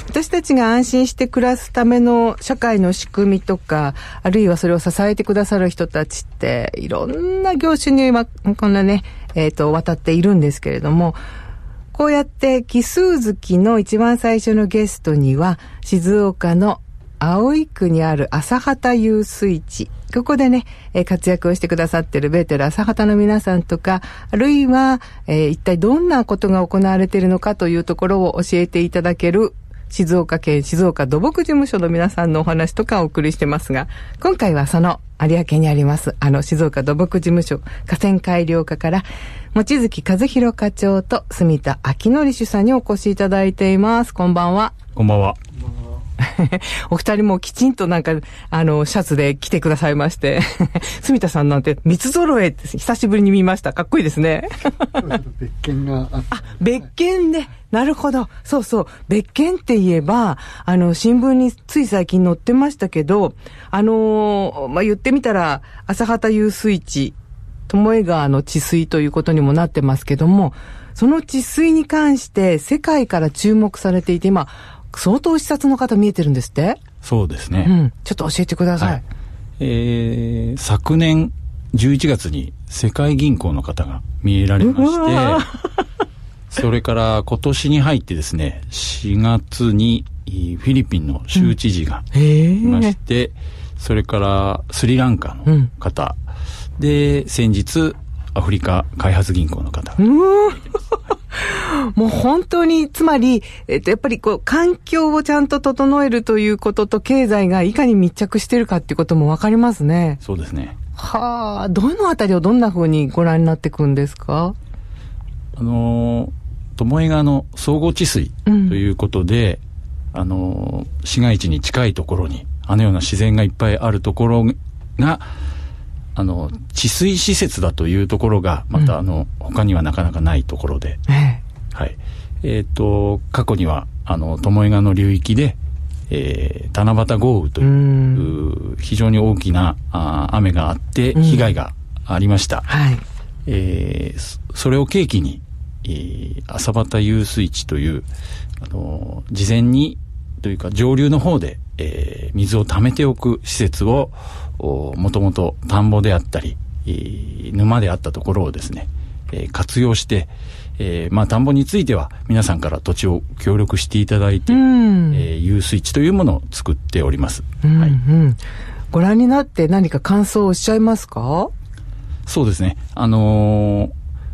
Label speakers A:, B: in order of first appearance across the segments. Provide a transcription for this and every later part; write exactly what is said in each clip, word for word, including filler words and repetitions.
A: 私たちが安心して暮らすための社会の仕組みとか、あるいはそれを支えてくださる人たちっていろんな業種に今こんなね、えーと、渡っているんですけれども、こうやって奇数月の一番最初のゲストには静岡の葵区にある朝畑遊水地、ここでね、えー、活躍をしてくださっているベーテル朝畑の皆さんとか、あるいは、えー、一体どんなことが行われているのかというところを教えていただける静岡県静岡土木事務所の皆さんのお話とかお送りしてますが、今回はその有明にありますあの静岡土木事務所河川改良課から望月和弘課長と住田明則主さんにお越しいただいています。こんばんは。
B: こんばんは。
A: お二人もきちんとなんかあのシャツで来てくださいまして住田さんなんて三つ揃えって久しぶりに見ました。かっこいいですね
C: 別件があって、
A: あ、別件で、なるほど。そうそう、別件って言えばあの新聞につい最近載ってましたけど、あのー、まあ、言ってみたら朝畑遊水地巴川の治水ということにもなってますけども、その治水に関して世界から注目されていて、今相当視察の方見えてるんですって。
B: そうですね、
A: うん、ちょっと教えてください。はい、
B: えー、昨年じゅういちがつに世界銀行の方が見えられましてそれから今年に入ってですね、しがつにフィリピンの州知事がいまして、うん、それからスリランカの方、うん、で先日アフリカ開発銀行の方が、うん
A: もう本当に、つまり、えっと、やっぱりこう、環境をちゃんと整えるということと経済がいかに密着しているかっていうこともわかりますね。
B: そうですね。
A: はあ、どのあたりをどんな風にご覧になっていくんですか？
B: あの、巴川の総合治水ということで、うん、あの、市街地に近いところに、あのような自然がいっぱいあるところが、あの治水施設だというところがまた、うん、あの他にはなかなかないところで、えーはいえー、と過去にはあの巴川の流域で、えー、七夕豪雨という非常に大きなあ雨があって被害がありました、うんはいえー、それを契機に、えー、朝畑遊水地というあの事前にというか上流の方で、えー、水を溜めておく施設をもともと田んぼであったり、えー、沼であったところをですね、えー、活用して、えーまあ、田んぼについては皆さんから土地を協力していただいて、うんえー、遊水地というものを作っております、うんうんはい、
A: ご覧になって何か感想をおっしゃいますか？
B: そうですね、あのー、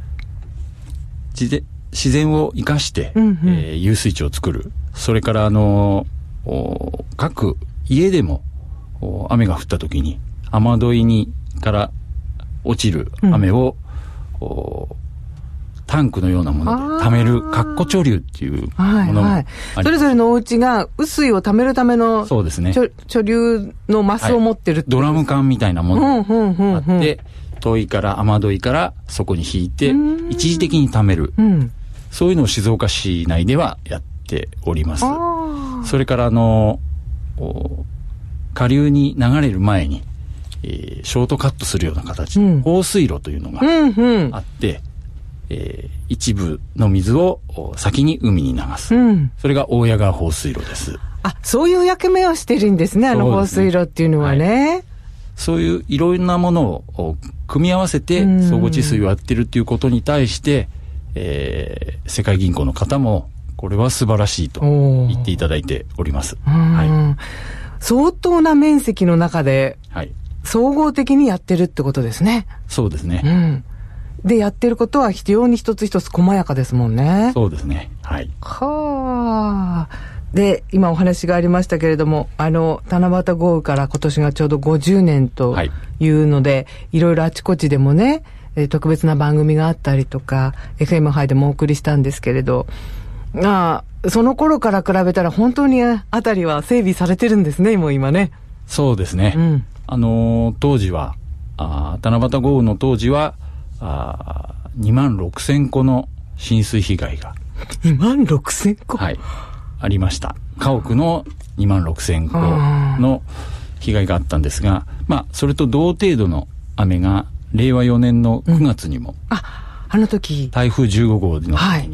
B: 自, 自然を生かして、うんうんえー、遊水地を作る。それから、あのー、各家でも雨が降った時に雨どいにから落ちる雨を、うん、タンクのようなもので溜めるカッコ貯留っていうものがあります、はいはい、そ
A: れぞれのお家が雨水を溜めるための
B: そうですね
A: 貯留のマスを持ってるって、
B: はい、ドラム缶みたいなものがあって、うんうんうんうん、遠いから雨どいからそこに引いて一時的に溜める、うん、そういうのを静岡市内ではやっております。それからあの下流に流れる前に、えー、ショートカットするような形、うん、放水路というのがあって、うんうんえー、一部の水を先に海に流す、うん、それが大谷川放水路です。
A: あ、そういう役目をしてるんですね、あの放水路っていうのはね、はい、
B: そういういろんなものを組み合わせて総合治水をやってるっていうことに対して、えー、世界銀行の方もこれは素晴らしいと言っていただいております、はい、
A: 相当な面積の中で総合的にやってるってことですね。
B: そうですね、
A: うん、でやってることは非常に一つ一つ細やかですもんね。
B: そうですね、はい。
A: はあ。で今お話がありましたけれども、あの七夕豪雨から今年がちょうどごじゅうねんというので、はい、いろいろあちこちでもね、えー、特別な番組があったりとか エフエム 杯でもお送りしたんですけれど、あその頃から比べたら本当にあたりは整備されてるんですね、もう今ね。
B: そうですね、うん、あのー、当時はあ七夕豪雨の当時はあにまんろくせんこの浸水被害が
A: にまんろくせんこ、
B: はい、ありました。家屋のにまんろくせんこの被害があったんですが、まあ、それと同程度の雨がれいわよねんのくがつにも、うん、
A: あ、あの時
B: 台風じゅうごごうの時に、はい、え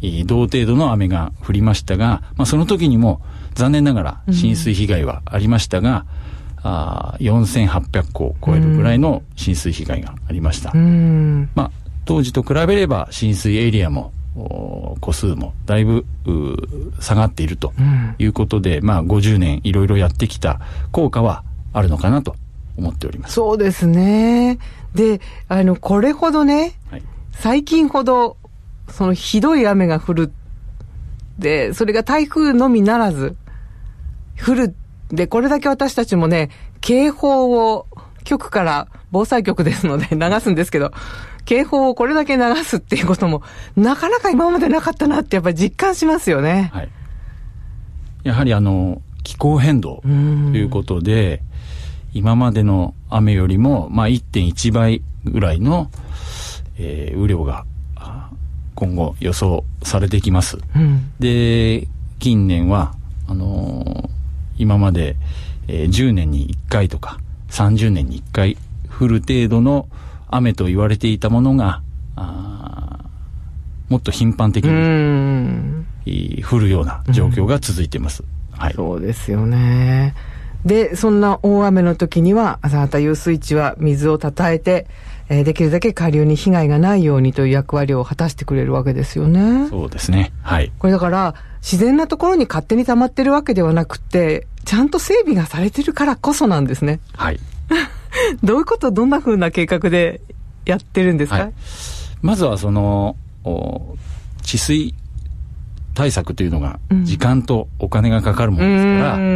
B: 同程度の雨が降りましたが、まあ、その時にも残念ながら浸水被害はありましたが、うん、あよんせんはっぴゃっこを超えるぐらいの浸水被害がありました、うん、まあ、当時と比べれば浸水エリアも個数もだいぶ下がっているということで、うん、まあ、ごじゅうねんいろいろやってきた効果はあるのかなと思っております。
A: そうですね。で、あのこれほどね、はい、最近ほどそのひどい雨が降るで、それが台風のみならず降るで、これだけ私たちもね、警報を局から防災局ですので流すんですけど、警報をこれだけ流すっていうこともなかなか今までなかったなってやっぱり実感しますよね。
B: はい、やはりあの気候変動ということで、今までの雨よりも、まあ、いってんいちばいぐらいの、えー、雨量が今後予想されてきます、うん、で近年はあのー、今まで、えー、じゅうねんにいっかいとかさんじゅうねんにいっかい降る程度の雨と言われていたものがあもっと頻繁的に降るような状況が続いています、
A: うん、はい、そうですよね。で、そんな大雨の時には朝畑遊水地は水をたたえて、えー、できるだけ下流に被害がないようにという役割を果たしてくれるわけですよね。
B: そうですね、はい、
A: これだから自然なところに勝手に溜まってるわけではなくて、ちゃんと整備がされてるからこそなんですね。
B: はい
A: どういうこと、どんな風な計画でやってるんですか？はい、
B: まずはその治水対策というのが時間とお金がかかるものですから、うん、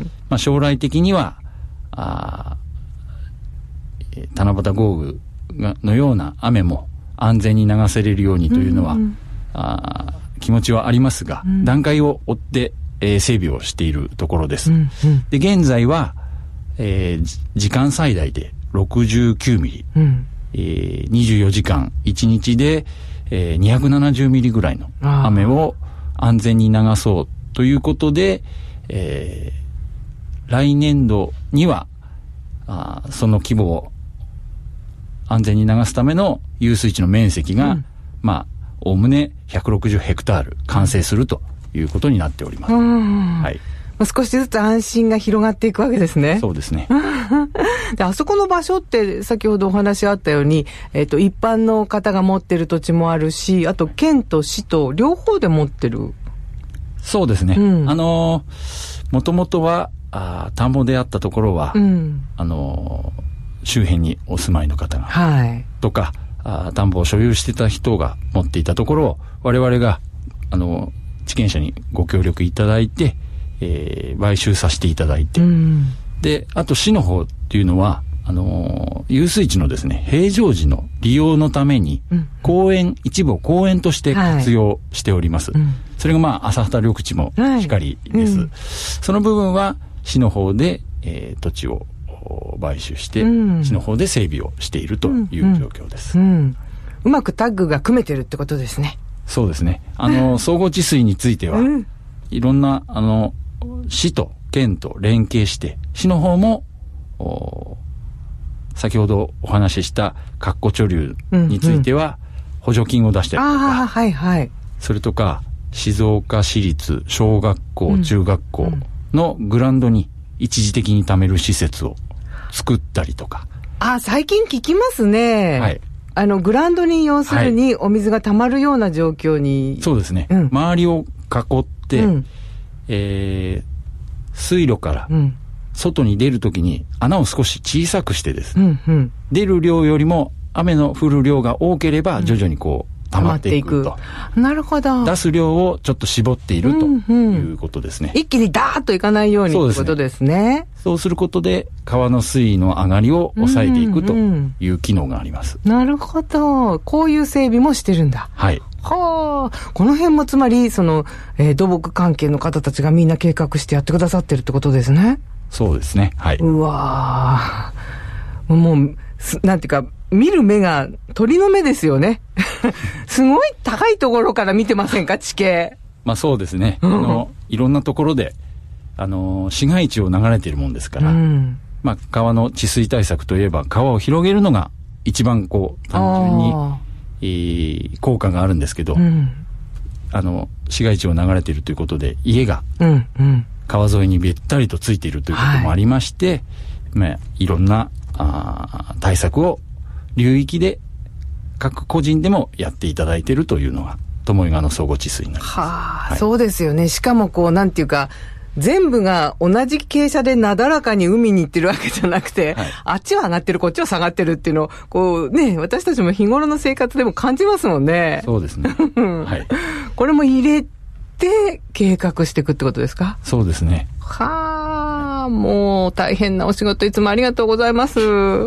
B: まあ、将来的にはあ七夕豪雨のような雨も安全に流せれるようにというのは、うん、あ気持ちはありますが、うん、段階を追って、えー、整備をしているところです、うんうん、で現在は、えー、時間最大でろくじゅうきゅうミリ、うんえー、にじゅうよじかんいちにちで、えー、にひゃくななじゅうミリぐらいの雨を安全に流そうということで、えー、来年度にはあその規模を安全に流すための遊水地の面積が、うん、まあおおむねひゃくろくじゅうヘクタール完成するということになっております、はい、
A: 少しずつ安心が広がっていくわけですね。
B: そうですね
A: で、あそこの場所って先ほどお話あったように、えーと、一般の方が持ってる土地もあるし、あと県と市と両方で持ってる。
B: そうですね、うん、あのもともとはあ田んぼであったところは、うん、あの周辺にお住まいの方が、はい、とかあ田んぼを所有してた人が持っていたところを我々があの地権者にご協力いただいて、えー、買収させていただいて、うん、であと市の方っていうのはあのー、遊水地のですね平常時の利用のために、うん、公園一部を公園として活用しております、はい、うん、それがまあ朝畑緑地もしかりです、はい、うん、その部分は市の方で、えー、土地を買収して、うん、市の方で整備をしているという状況です、うんうんうん、
A: うまくタッグが組めてるってことですね。
B: そうですね、あの総合治水については、うん、いろんなあの市と県と連携して市の方も先ほどお話しした括弧貯留については補助金を出したりとか、うんうん、あ、はいはい、それとか静岡市立小学校、うん、中学校のグラウンドに一時的に貯める施設を作ったりとか。
A: あ、最近聞きますね、はい、あのグラウンドに要するにお水が溜まるような状況に、
B: はい、そうですね、うん、周りを囲って、うん、えー、水路から外に出るときに穴を少し小さくしてですね、うんうん、出る量よりも雨の降る量が多ければ徐々にこう溜まっていくと、
A: うん、なるほど、
B: 出す量をちょっと絞っているということですね、
A: うんうん、一気にダーッといかないようにということですね。
B: そうすることで川の水位の上がりを抑えていくという機能があります、
A: うんうん、なるほど、こういう整備もしてるんだ。
B: はい、
A: はあ、この辺もつまりその、えー、土木関係の方たちがみんな計画してやってくださってるってことですね。
B: そうですね、はい。
A: うわー、もうなんていうか見る目が鳥の目ですよねすごい高いところから見てませんか、地形。
B: まあそうですね、あのいろんなところであの市街地を流れているもんですから、うん、まあ川の治水対策といえば川を広げるのが一番こう単純に、えー、効果があるんですけど、うん、 あの市街地を流れているということで家が川沿いにべったりとついているということもありまして、はいまあ、いろんなあ対策を流域で各個人でもやっていただいているというのが巴川の総合治水になります。
A: はあ、はい、そうですよね。しかもこうなんていうか全部が同じ傾斜でなだらかに海に行ってるわけじゃなくて、はい、あっちは上がってるこっちは下がってるっていうのをこうね私たちも日頃の生活でも感じますもんね。
B: そうですね、はい、
A: これも入れて計画していくってことですか？
B: そうですね。
A: はあ、もう大変なお仕事いつもありがとうございます。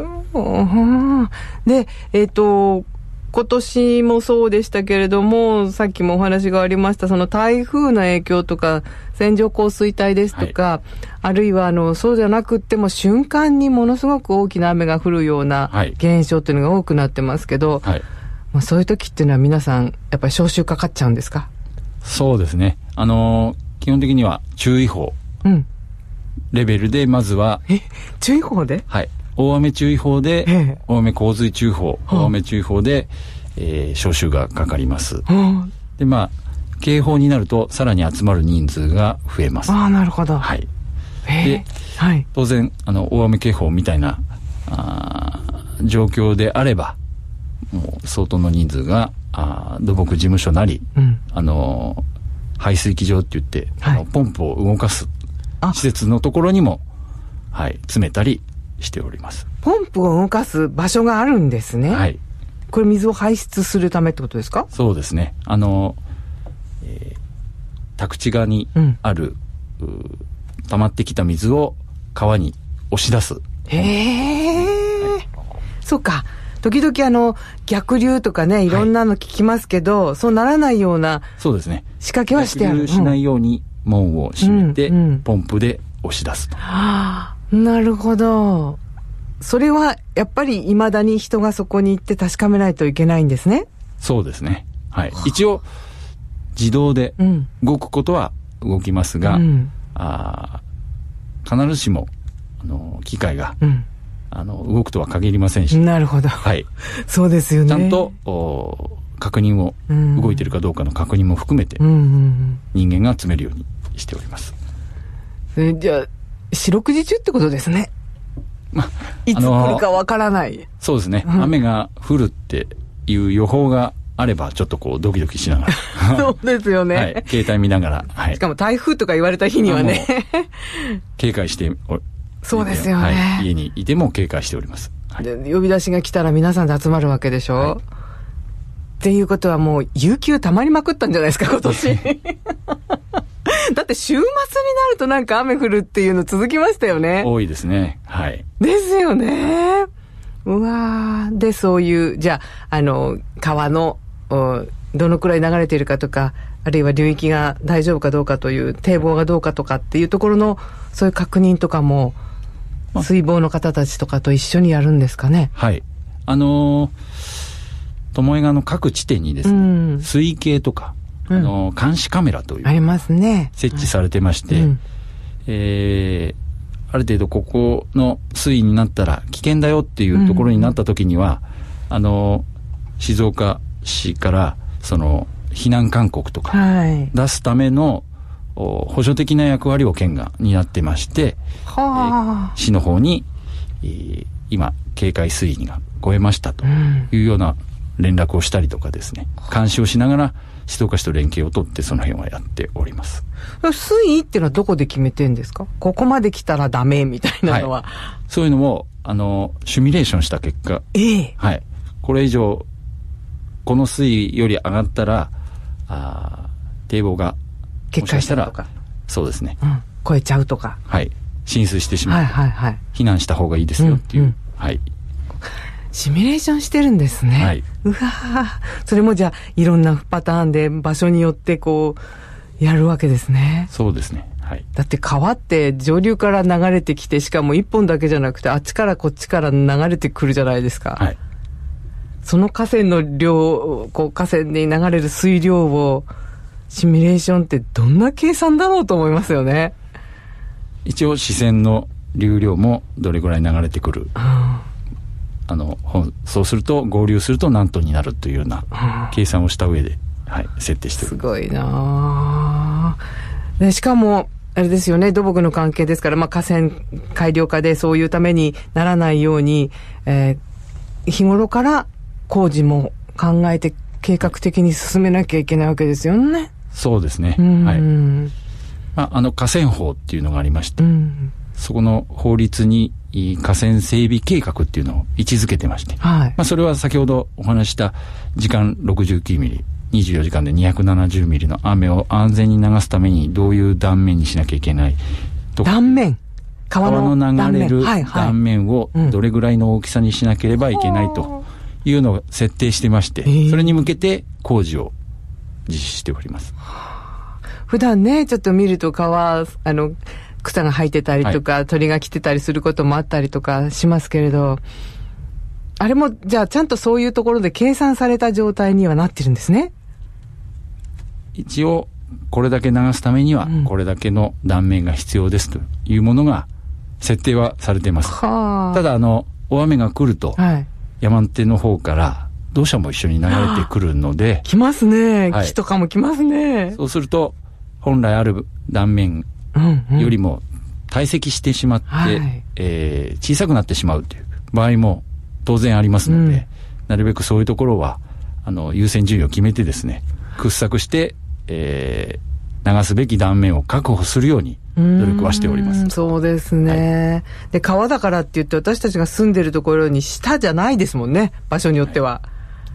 A: で、えっと今年もそうでしたけれども、さっきもお話がありましたその台風の影響とか線状降水帯ですとか、はい、あるいはあのそうじゃなくっても瞬間にものすごく大きな雨が降るような現象っていうのが多くなってますけど、はい、まあ、そういう時っていうのは皆さんやっぱり招集かかっちゃうんですか？
B: そうですね、あのー、基本的には注意報レベルでまずは、
A: うん、え注意報で、
B: はい、大雨注意報で、ええ、大雨洪水注意報、大雨注意報で、えー、招集がかかります。で、まあ警報になるとさらに集まる人数が増えます。
A: ああ、なるほど。
B: はい。で、はい、当然あの大雨警報みたいなあ状況であれば、もう相当の人数があ土木事務所なり、うん、あの排水機場って言って、はい、あのポンプを動かす施設のところにも、はい、詰めたりしております。
A: ポンプを動かす場所があるんですね。はい。これ水を排出するためってことですか？
B: そうですね。あの、えー、宅地側にある、うん、溜まってきた水を川に押し出す。
A: へえ、はい。そうか。時々あの逆流とかね、いろんなの聞きますけど、はい、そうならないような
B: そうですね。
A: 仕掛けはしてある。
B: 逆流しないように門を閉めて、うんうん、ポンプで押し出すと。
A: はあ、なるほど。それはやっぱり未だに人がそこに行って確かめないといけないんですね。
B: そうですね。はい。一応自動で動くことは動きますが、うん、あ必ずしもあの機械が、うん、あの動くとは限りませんし。
A: なるほど。
B: はい。
A: そうですよね。
B: ちゃんとお確認を、うん、動いているかどうかの確認も含めて、うんうんうん、人間が詰めるようにしております。
A: えじゃあ四六時中ってことですね。ま、いつ来るかわからない。
B: そうですね、うん、雨が降るっていう予報があればちょっとこうドキドキしながら
A: そうですよね、
B: はい、携帯見ながら、はい、
A: しかも台風とか言われた日にはね
B: 警戒してお
A: そうですよね、
B: はい、家にいても警戒しております、はい、
A: で呼び出しが来たら皆さんで集まるわけでしょ、はい、っていうことはもう有給たまりまくったんじゃないですか今年だって週末になるとなんか雨降るっていうの続きましたよね。
B: 多いですね。はい。
A: ですよね。うわー。で、そういう、じゃあ、あの、川の、どのくらい流れているかとか、あるいは流域が大丈夫かどうかという、堤防がどうかとかっていうところの、そういう確認とかも、水防の方たちとかと一緒にやるんですかね。
B: はい。あのー、巴川の各地点にですね、うん、水系とか、あの監視カメラという
A: ありますね。
B: 設置されてまして、はい、うん、えー、ある程度ここの水位になったら危険だよっていうところになった時には、うん、あの静岡市からその避難勧告とか出すための、はい、補助的な役割を県が担ってまして、はあ、えー、市の方に、えー、今警戒水位が超えましたというような連絡をしたりとかですね、監視をしながら静岡市と連携を取ってその辺はやっております。
A: 水位っていうのはどこで決めてんですか？ここまで来たらダメみたいなのは、はい、
B: そういうのもあのシミュレーションした結果、
A: ええ、
B: はい、これ以上この水位より上がったらあ堤防が
A: 決壊したらとか、
B: そうですね、
A: うん、超えちゃうとか、
B: はい、浸水してしまう、はいはいはい、避難した方がいいですよっていう、うんうん、はい、
A: シミュレーションしてるんですね。はい、うわそれもじゃあいろんなパターンで場所によってこうやるわけですね。
B: そうですね、はい、だ
A: って川って上流から流れてきて、しかも一本だけじゃなくてあっちからこっちから流れてくるじゃないですか、はい、その河川の量、こう河川に流れる水量をシミュレーションってどんな計算だろうと思いますよね。
B: 一応支川の流量もどれぐらい流れてくる、うん、あのそうすると合流すると何トンになるというような計算をした上ではい、設定しております。
A: すごいなで、しかもあれですよね、土木の関係ですから、まあ、河川改良化でそういうためにならないように、えー、日頃から工事も考えて計画的に進めなきゃいけないわけですよね。
B: そうですね、はい。まあ、あの河川法っていうのがありまして、うん、そこの法律に河川整備計画っていうのを位置づけてまして、はい、まあ、それは先ほどお話した時間ろくじゅうきゅうミリ、にじゅうよじかんでにひゃくななじゅうミリの雨を安全に流すためにどういう断面にしなきゃいけないとか、
A: 断面、川の
B: 川の流れる断面をどれぐらいの大きさにしなければいけないというのを設定してまして、それに向けて工事を実施しております。
A: 普段ね、ちょっと見ると川、あの草が生えてたりとか、はい、鳥が来てたりすることもあったりとかしますけれど、あれもじゃあちゃんとそういうところで計算された状態にはなってるんですね。
B: 一応これだけ流すためにはこれだけの断面が必要ですというものが設定はされています。はあ、ただあの大雨が来ると、はい、山手の方から土砂も一緒に流れてくるので、
A: 来ますね、はい、木とかも来ますね。
B: そうすると本来ある断面よりも堆積してしまって、はい、えー、小さくなってしまうという場合も当然ありますので、うん、なるべくそういうところはあの優先順位を決めてですね、掘削して、えー、流すべき断面を確保するように努力はしております。
A: うそうですね、はい、で川だからって言って私たちが住んでるところに下じゃないですもんね、場所によっては、はい、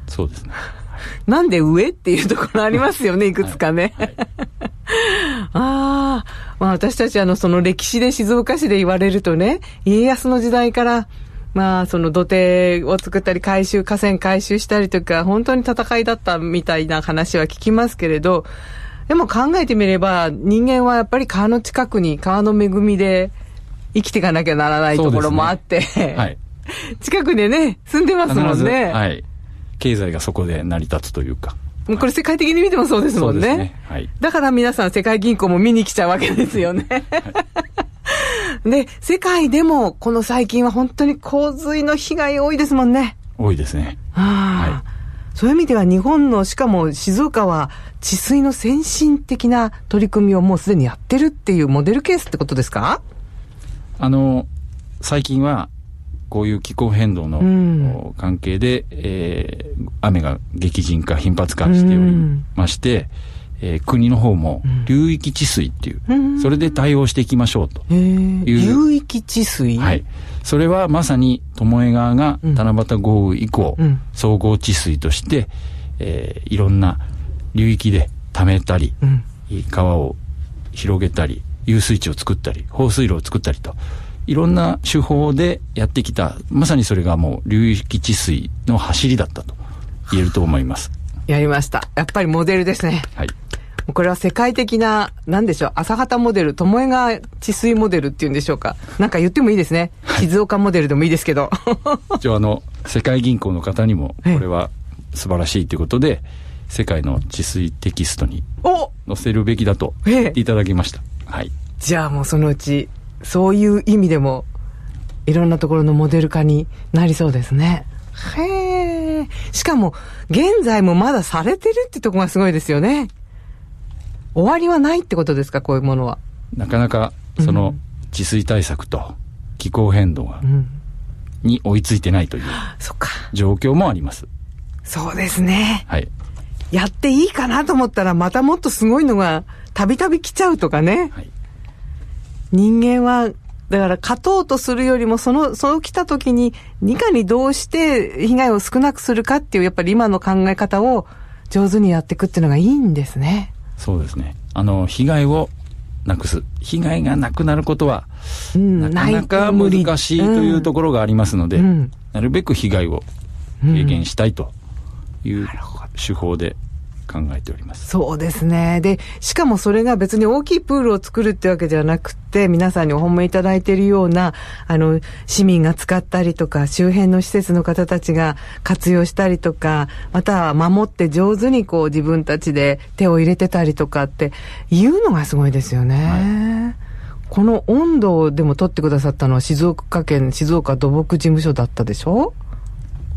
B: そうですね。
A: なんで上っていうところありますよねいくつかね、はいはい、あ、まあ、私たちあのその歴史で静岡市で言われるとね、家康の時代からまあその土手を作ったり改修、河川改修したりとか本当に戦いだったみたいな話は聞きますけれど、でも考えてみれば人間はやっぱり川の近くに川の恵みで生きていかなきゃならないところもあって、ね、はい、近くでね住んでますもんね。
B: はい、経済がそこで成り立つというか、
A: これ世界的に見てもそうですもん ね, そうですね、はい、だから皆さん世界銀行も見に来ちゃうわけですよね、はい、で世界でもこの最近は本当に洪水の被害多いですもんね。
B: 多いですね、
A: はい、そういう意味では日本のしかも静岡は治水の先進的な取り組みをもうすでにやってるっていうモデルケースってことですか？
B: あの最近はこういう気候変動の関係で、うん、えー、雨が激甚化頻発化しておりまして、うん、えー、国の方も流域治水っていう、うん、それで対応していきましょうという、
A: 流域治水、
B: はい、それはまさに巴川が七夕豪雨以降、うん、総合治水として、えー、いろんな流域で溜めたり、うん、川を広げたり遊水地を作ったり放水路を作ったりといろんな手法でやってきた、まさにそれがもう流域治水の走りだったと言えると思います。
A: やりました。やっぱりモデルですね。はい。これは世界的な、なんでしょう、朝方モデル、巴川治水モデルっていうんでしょうか。なんか言ってもいいですね。はい、静岡モデルでもいいですけど。
B: 一応あの、世界銀行の方にも、これは素晴らしいということで、世界の治水テキストに載せるべきだと言っていただきました。はい。じ
A: ゃあもうそのうち、そういう意味でもいろんなところのモデル化になりそうですね。へえ。しかも現在もまだされてるってとこがすごいですよね。終わりはないってことですか、こういうものは。
B: なかなかその治水対策と気候変動が、うん、に追いついてないという状況もあります。
A: そうですね。
B: はい。
A: やっていいかなと思ったらまたもっとすごいのがたびたび来ちゃうとかね。はい。人間はだから勝とうとするよりもそのそう来た時にいかにどうして被害を少なくするかっていうやっぱり今の考え方を上手にやっていくっていうのがいいんですね。
B: そうですね。あの被害をなくす、被害がなくなることは、うん、なかなか難しいというところがありますので、うんうん、なるべく被害を軽減したいという手法で考えております。
A: そうですね。で、しかもそれが別に大きいプールを作るってわけじゃなくて、皆さんにお褒めいただいているようなあの市民が使ったりとか周辺の施設の方たちが活用したりとか、または守って上手にこう自分たちで手を入れてたりとかっていうのがすごいですよね。はい、この温度でも取ってくださったのは静岡県静岡土木事務所だったでしょ。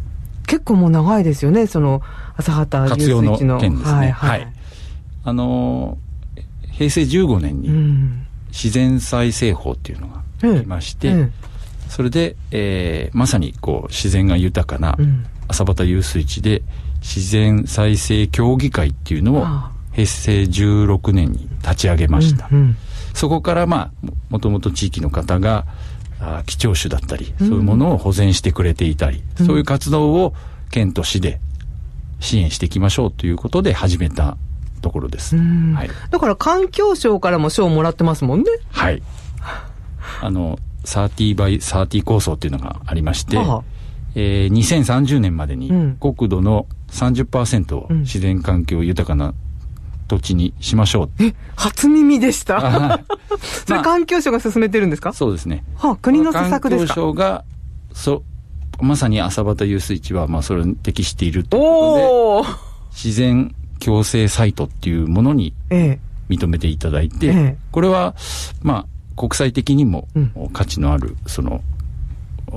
A: 結構もう長いですよね、その浅畑遊水地の
B: 活用の件ですね。
A: はいはい。
B: はい、あのへいせいじゅうごねんに自然再生法っていうのが来まして、うんうん、それで、えー、まさにこう自然が豊かな浅畑遊水地で自然再生協議会っていうのをへいせいじゅうろくねんに立ち上げました。うんうん、そこからまあもともと地域の方があ貴重種だったり、そういうものを保全してくれていたり、うん、そういう活動を県と市で支援していきましょうということで始めたところです。はい、
A: だから環境省からも賞をもらってますもんね。
B: はい。あのサーティーバイサーティー構想っていうのがありまして、はあえー、にせんさんじゅうねんまでに国土の さんじゅっパーセント を自然環境豊かな土地にしましょう。
A: え、初耳でした。はい、それ環境省が進めてるんですか？
B: そうですね。
A: はあ、国の施策ですか？
B: 環境省がそまさに浅畑遊水地はまあそれに適しているということで、自然共生サイトっていうものに認めていただいて、ええ、これはまあ国際的にも価値のあるその、うん、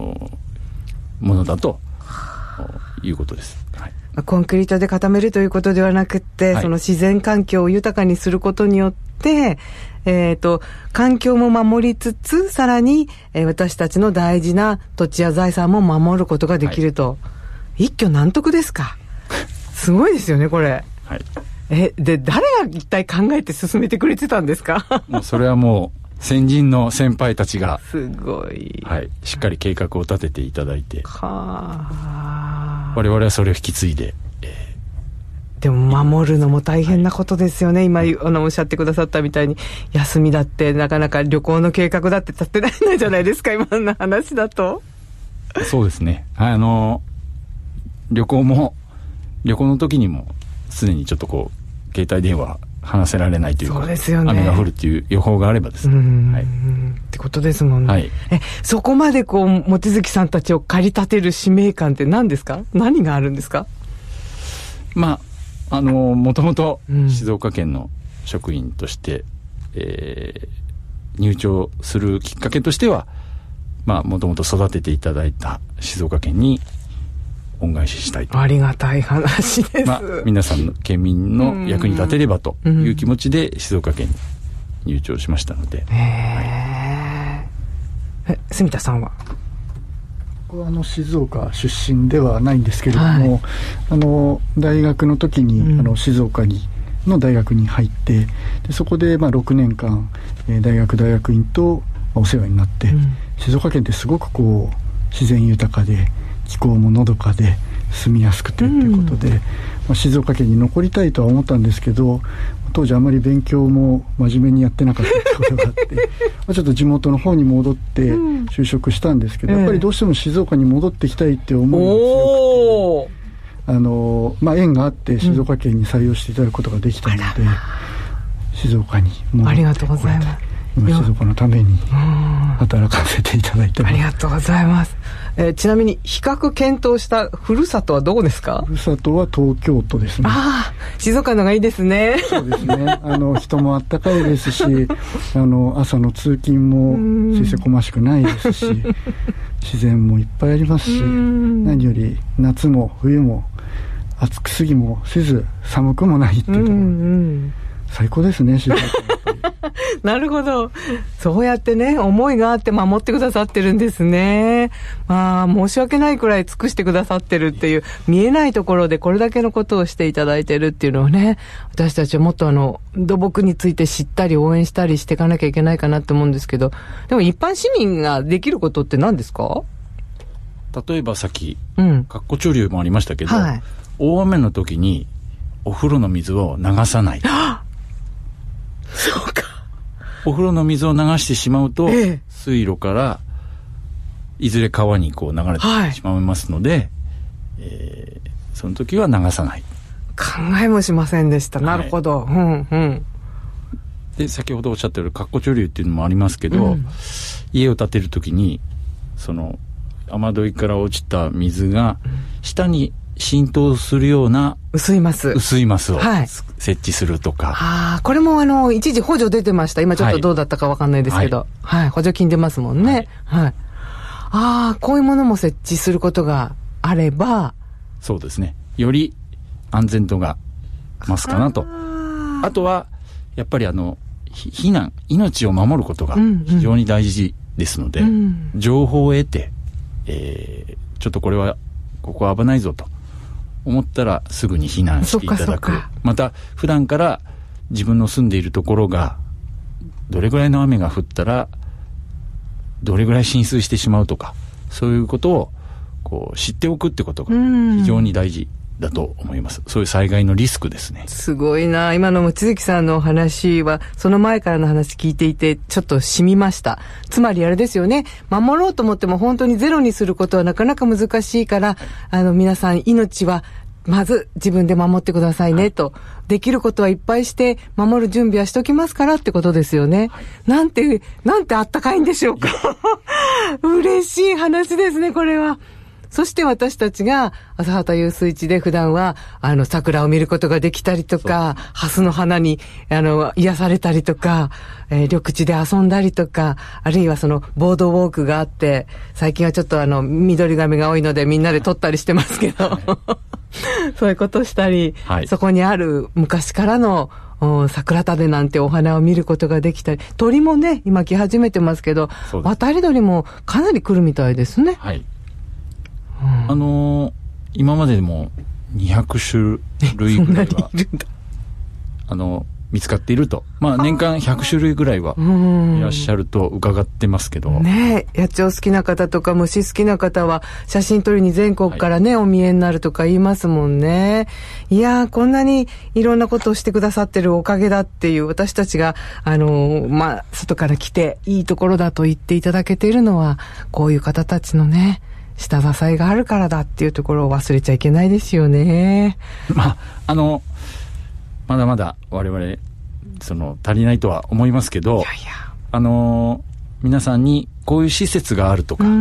B: ものだということです。はい、
A: コンクリートで固めるということではなくって、はい、その自然環境を豊かにすることによって、えーと、環境も守りつつ、さらに、えー、私たちの大事な土地や財産も守ることができると。はい、一挙難得ですか。すごいですよね、これ。はい、え、で、誰が一体考えて進めてくれてたんですか？
B: もうそれはもう、先人の先輩たちが、
A: すごい。
B: はい、しっかり計画を立てていただいて、
A: はあ、
B: 我々はそれを引き継いで、
A: でも守るのも大変なことですよね。はい、今あのおっしゃってくださったみたいに、休みだってなかなか旅行の計画だって立てられないじゃないですか、今の話だと。
B: そうですね。あの旅行も旅行の時にも常にちょっとこう携帯電話話せられないというか、
A: そうですよね、
B: 雨が降るっていう予報があればですね、
A: はい、ってことですもんね。はい、えそこまでこう望月さんたちを駆り立てる使命感って何ですか？何があるんですか？
B: まああのもともと静岡県の職員として、うんえー、入庁するきっかけとしては、まあもともと育てていただいた静岡県に恩返ししたいと。
A: ありがたい話です。まあ、
B: 皆さんの県民の役に立てればという気持ちで静岡県に入庁しましたので。
A: へえ、はい、住田さんは？
C: 僕はあの静岡出身ではないんですけれども、はい、あの大学の時に、うん、あの静岡にの大学に入って、でそこでまあろくねんかん、えー、大学大学院とお世話になって、うん、静岡県ってすごくこう自然豊かで気候ものどかで住みやすくてということで、うんまあ、静岡県に残りたいとは思ったんですけど、当時あまり勉強も真面目にやってなかったところがあってまあちょっと地元の方に戻って就職したんですけど、うん、やっぱりどうしても静岡に戻ってきたいって思いが強くて、あの、まあ、縁があって静岡県に採用していただくことができたので、うん、静岡に戻ってこれて、
A: ありがとうございます。
C: 今静岡のために働かせていただいてます。
A: ありがとうございます。えー、ちなみに比較検討したふるさとはどこですか？
C: ふるさとは東京都ですね。
A: ああ、静岡のがいいですね。
C: そうですね。あの人もあったかいですし、あの朝の通勤もせせこましくないですし、自然もいっぱいありますし、何より夏も冬も暑くすぎもせず寒くもないっていうところ、うんうん、最高ですね、静岡。
A: なるほど。そうやってね、思いがあって守ってくださってるんですね。まあ、申し訳ないくらい尽くしてくださってるっていう、見えないところでこれだけのことをしていただいてるっていうのをね、私たちはもっとあの、土木について知ったり応援したりしていかなきゃいけないかなと思うんですけど、でも一般市民ができることって何ですか？
B: 例えばさっき、うん、かっこ潮流もありましたけど、はい、大雨の時にお風呂の水を流さない。
A: そうか。
B: お風呂の水を流してしまうと、ええ、水路からいずれ川にこう流れてしまいますので、はい、えー、その時は流さない。
A: 考えもしませんでした。なるほど。はい、うんうん。
B: で、先ほどおっしゃったようにかっこ潮流っていうのもありますけど、うん、家を建てる時にその雨どいから落ちた水が下に浸透するような
A: 薄いマス
B: 薄いマスを設置するとか、はい、
A: ああ、これもあの一時補助出てました。今ちょっとどうだったか分かんないですけど、はい、はい、補助金出ますもんね。はい、はい、ああ、こういうものも設置することがあれば
B: そうですね、より安全度が増すかなと。 あ, あとはやっぱりあの避難、命を守ることが非常に大事ですので、うんうん、情報を得て、えー、ちょっとこれはここは危ないぞと思ったらすぐに避難していただく。また普段から自分の住んでいるところがどれぐらいの雨が降ったらどれぐらい浸水してしまうとか、そういうことをこう知っておくってことが非常に大事だと思います。そういう災害のリスクですね。
A: すごいな。今の望月さんのお話はその前からの話聞いていてちょっと染みました。つまりあれですよね、守ろうと思っても本当にゼロにすることはなかなか難しいから、はい、あの皆さん命はまず自分で守ってくださいね、はい、とできることはいっぱいして守る準備はしておきますからってことですよね、はい、なんてなんてあったかいんでしょうか嬉しい話ですね、これは。そして私たちが朝畑遊水地で普段はあの桜を見ることができたりとか、蓮の花にあの癒されたりとか、えー、緑地で遊んだりとか、あるいはそのボードウォークがあって、最近はちょっとあの緑髪が多いのでみんなで撮ったりしてますけど、はい、そういうことしたり、はい、そこにある昔からの桜種なんてお花を見ることができたり、鳥もね今来始めてますけど、渡り鳥もかなり来るみたいですね。
B: はい、あのー、今まででもにひゃくしゅるいぐらいはあの見つかっていると、まあ年間ひゃくしゅるいぐらいはいらっしゃると伺ってますけど
A: ね。え野鳥好きな方とか虫好きな方は写真撮りに全国からね、はい、お見えになるとか言いますもんね。いやー、こんなにいろんなことをしてくださってるおかげだっていう、私たちがあのー、まあ外から来ていいところだと言っていただけているのはこういう方たちのね下支えがあるからだっていうところを忘れちゃいけないですよね。
B: まああのまだまだ我々その足りないとは思いますけど、いやいやあの皆さんにこういう施設があるとか、うん、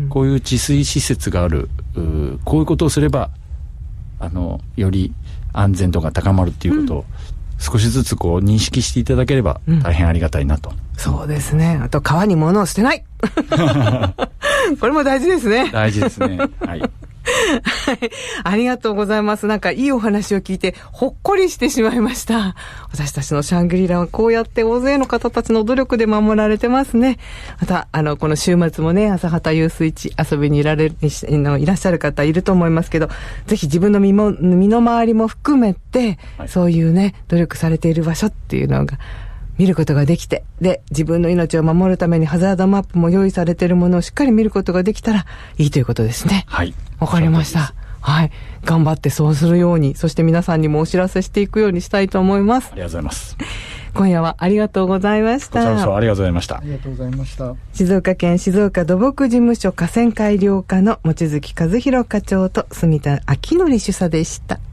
B: こういう治水施設がある、うこういうことをすればあのより安全度が高まるっていうことを、うん、少しずつこう認識していただければ大変ありがたいなと、うん、
A: そうですね。あと川に物を捨てないこれも大事ですね。
B: 大事ですね。はい。
A: はい、ありがとうございます。なんかいいお話を聞いてほっこりしてしまいました。私たちのシャングリラはこうやって大勢の方たちの努力で守られてますね。またあのこの週末もね朝畑遊水地遊びにいられるいらっしゃる方いると思いますけど、ぜひ自分の身も身の回りも含めて、はい、そういうね努力されている場所っていうのが見ることができて、で自分の命を守るためにハザードマップも用意されているものをしっかり見ることができたらいいということですね。
B: はい、
A: わかりました。はい、頑張ってそうするように、そして皆さんにもお知らせしていくようにしたいと思います。
B: ありがとうございます。
A: 今夜はありがとうございました。
B: こちらこそありがとうございました。
C: ありがとうございました。
A: 静岡県静岡土木事務所河川改良課の望月和弘課長と住田明則主査でした。